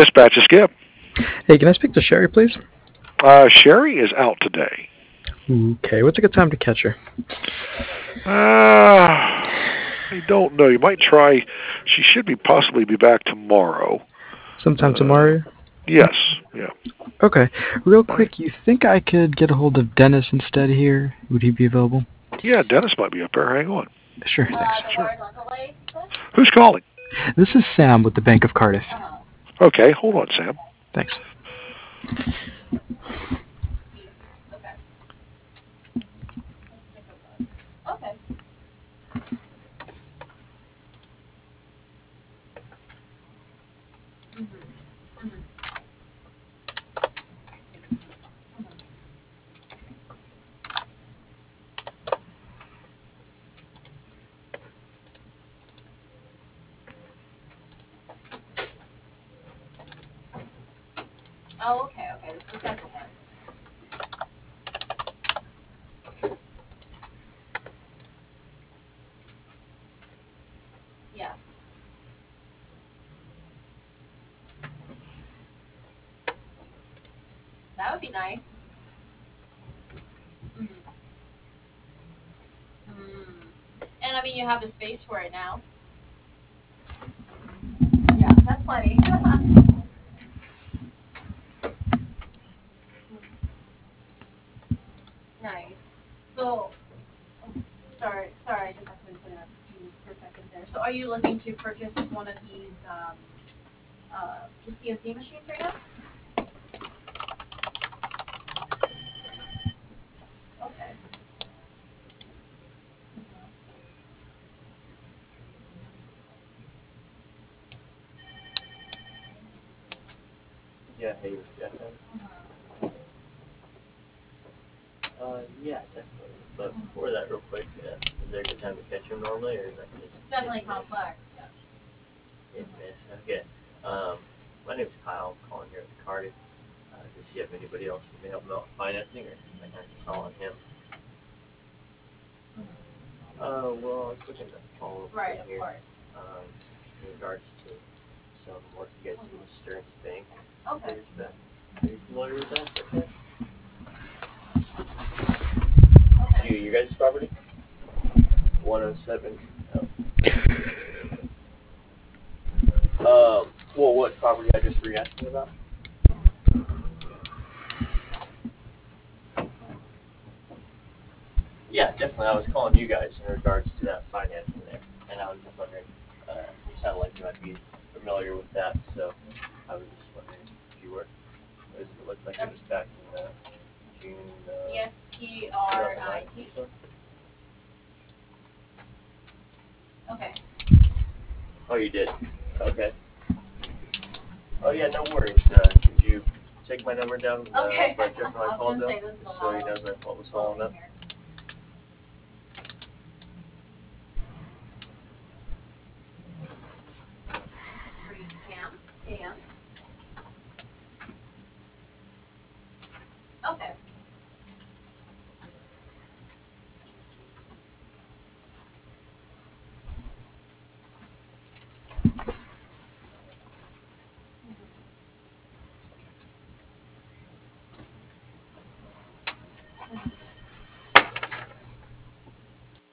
Dispatch is Skip. Hey, can I speak to Sherry, please? Sherry is out today. Okay, what's a good time to catch her? I don't know. You might try. She should be possibly be back tomorrow. Sometime Uh, tomorrow? yes. Yeah. Okay. Real All right. quick, you think I could get a hold of Dennis instead here? Would he be available? Yeah, Dennis might be up there. Hang on. Sure, thanks. Sure. Who's calling? This is Sam with the Bank of Cardiff. Okay, hold on, Sam. Thanks. Yeah, hey, Jeff. Yeah, definitely. But before that, real quick, is there a good time to catch him normally, or is that just hit and miss? Okay. Um, my name's Kyle. I'm calling here at the Cardiff. Does he have anybody else who may help him out with financing, or is that kind of just all on him? Well, I was looking to follow up here. In regards to some work you guys do with Stearns Bank. Stearns Bank. Are you familiar with that? Okay. You guys' property? 107. Well, what property address were you asking about? Yeah, definitely. I was calling you guys in regards to that financing there, and I was just wondering. You sound like you might be familiar with that, so I was just wondering if you were. It looked like it was back in June. 2009 or so. Oh, you did. Okay. Oh yeah, no worries. Could you take my number down right just when I called though, just so he knows what was following up?